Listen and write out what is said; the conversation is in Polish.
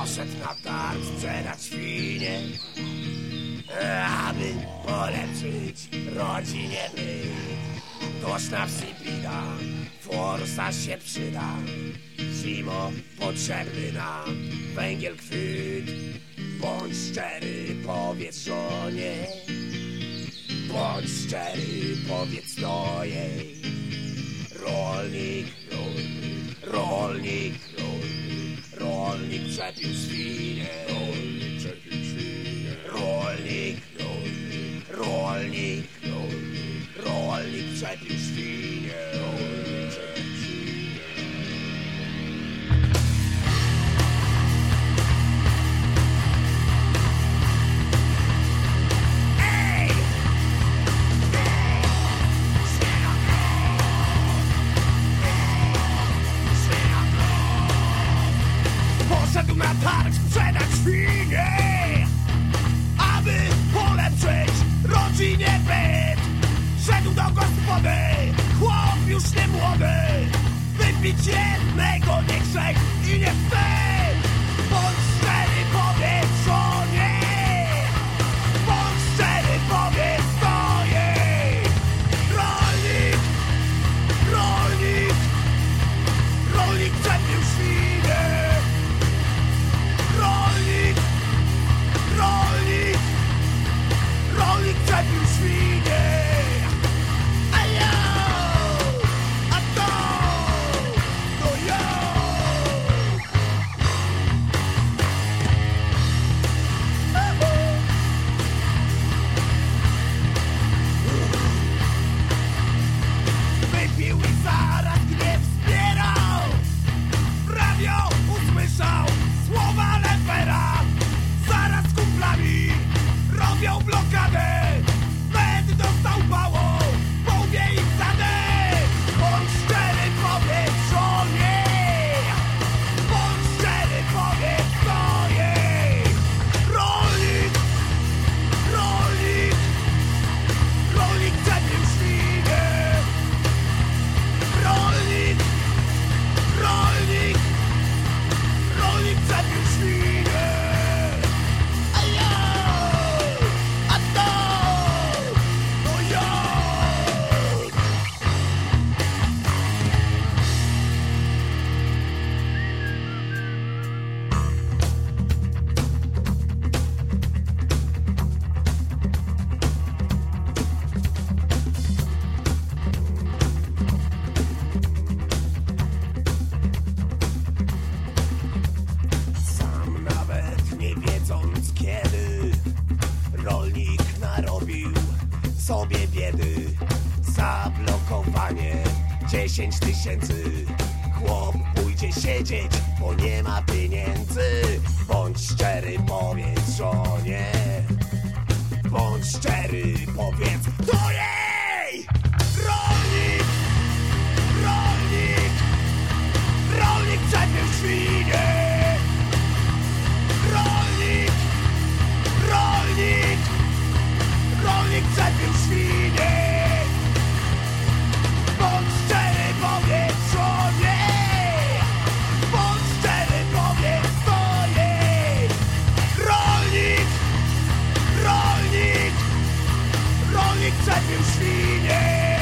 Poszedł na targ sprzedać świnie, aby polepszyć rodzinie byt. Toż na wsi bida, forsa się przyda. Zimo potrzebny nam węgiel chwyt. Bądź szczery, powiedz żonie. Bądź szczery, powiedz do jej. Rolnik, rolnik, rolnik, rolnik, rolnik przepił świnie. Rolnik przepił świnie. Rolnik, rolnik, rolnik, rolnik, rolnik przepił świnie. Rolnik przepił świnie. Poszedł na targ sprzedać świnie, aby polepszyć rodzinie byt. Szedł do gospody, chłop już nie młody. Wypić jednego nie grzech i nie wstyd. Bądź szczery, powiedz żonie. Bądź szczery, powiedz do jej. Rolnik, rolnik, rolnik przepił świnie. Rolnik, rolnik, rolnik przepił świnie. A ja, a to ja. Wypił i zaraz gniew wspierał. W radio usłyszał słowa Lefera. Zaraz z kumplami robią blokadę. Med dostał pałą, połbie ich zadę. Bądź szczery, powiedz żonie. Bądź szczery, powiedz do jej. Rolnik, rolnik, rolnik przepił świnie. Rolnik, rolnik, rolnik przepił świnie. A ja, a to ja. Sam nawet nie wiedząc kiedy, rolnik narobił sobie biedy. Zablokowanie 10 000. Chłop pójdzie siedzieć, bo nie ma pieniędzy. Bądź szczery, powiedz żonie. Bądź szczery, powiedz do jej. Rolnik, rolnik, rolnik przepił świnie. Rolnik, rolnik, rolnik przepił świnie. Bądź szczery, powiedz żonie. Bądź szczery, powiedz do jej. Rolnik, rolnik, rolnik przepił świnie.